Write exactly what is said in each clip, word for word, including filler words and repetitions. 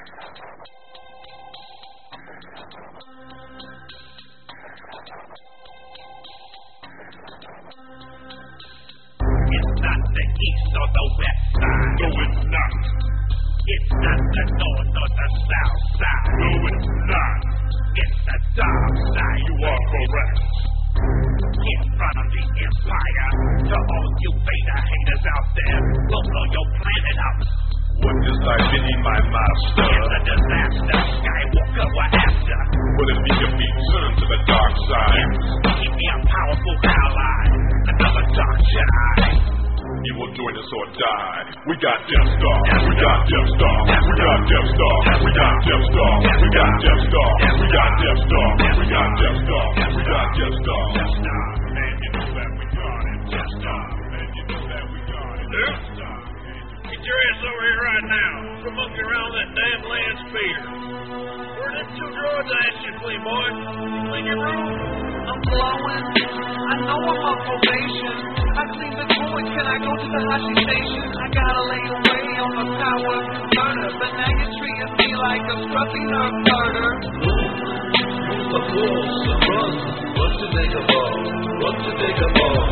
not the east or the west side. No, it's not. It's not the north or the south side. No, it's not. It's the dark side. You are correct. In front of the empire, to all you beta haters out there, we'll blow your planet up. What does I be, my master? It's a disaster. Skywalker, we're after. What if we can be turned to the dark side? Yes, keep me a powerful ally. Another dark Jedi. You will join us or die. We got Death Star. We got Death Star. We got Death Star. We got Death Star. We got Death Star. We got Death Star. We got Death Star. We got Death Star. Death Star. And you know that we got it. Death Star. And you know that we got it. Death Star. Get your ass over here right now. Come up around that damn land speeder. Where them two droids I asked you to clean, boy? Clean your room. I'm blowing. I know I'm on probation. I clean the droid. Can I go to the Hashi station? I gotta lay away on the power converter. But now you're treating me like a scruffy nerve murder. Use the force and run. What's the big of all? What's the big of all?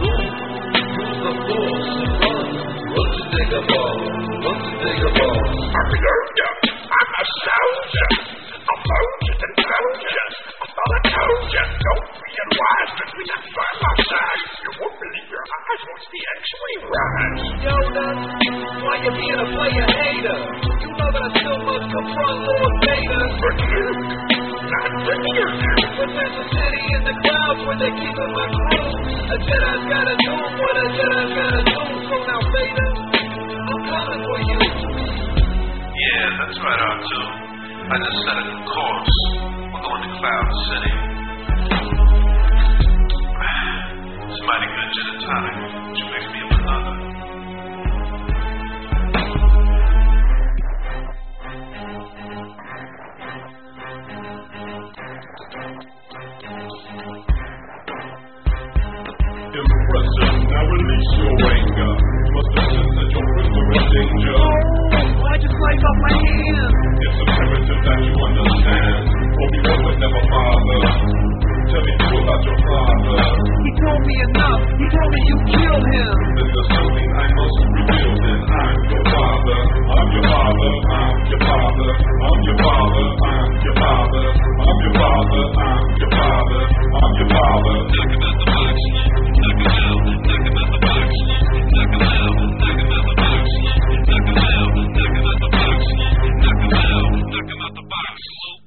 Use the force and run. What's the big of all? What's the big of all? I'm a soldier. I'm a soldier. I'm soldiers and soldiers. I thought I told you. Don't be unwise, but we got fun outside. You won't believe your eyes once the X-ray rise. Yoda, why you being a player hater? You know that I still must confront Lord Vader. For you, not for you. But there's a city in the clouds where they're keeping my crew. A Jedi's gotta do what a Jedi's gotta do. So now Vader, I'm coming for you. Yeah, that's right, R two. I just set a new course. We're going to Cloud City. It's mighty good gin and tonic. Would you mix me up another? Impressive. Now release your anger. You must have sensed that your prisoner in danger. Oh, I just sliced off my hand. It's imperative that you understand. Obi-Wan would never bother. Tell me you about your father. He told me enough. He told me you killed him. Then there's something I must reveal. Then I'm your father. I'm your father. I'm your father. I'm your father. I'm your father. I'm your father. I'm your father. I'm your father. Knock him out the box. Knock him out. Knock him out the box. Knock him out. Knock him out the box. Knock him out. Knock him out the box. Knock him out. Knock him out the box.